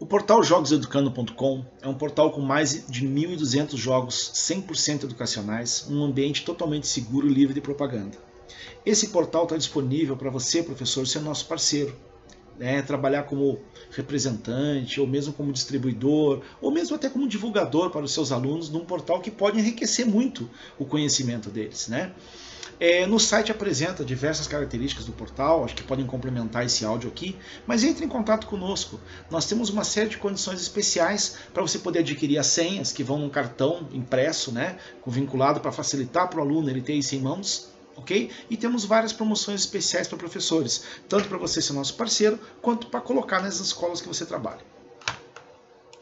portal jogoseducando.com é um portal com mais de 1.200 jogos 100% educacionais, um ambiente totalmente seguro e livre de propaganda. Esse portal está disponível para você, professor, ser nosso parceiro, trabalhar como representante, ou mesmo como distribuidor, ou mesmo até como divulgador para os seus alunos num portal que pode enriquecer muito o conhecimento deles, né? No site apresenta diversas características do portal, acho que podem complementar esse áudio aqui, mas entre em contato conosco. Nós temos uma série de condições especiais para você poder adquirir as senhas que vão num cartão impresso, vinculado para facilitar para o aluno ele ter isso em mãos. Okay? E temos várias promoções especiais para professores, tanto para você ser nosso parceiro, quanto para colocar nas escolas que você trabalha.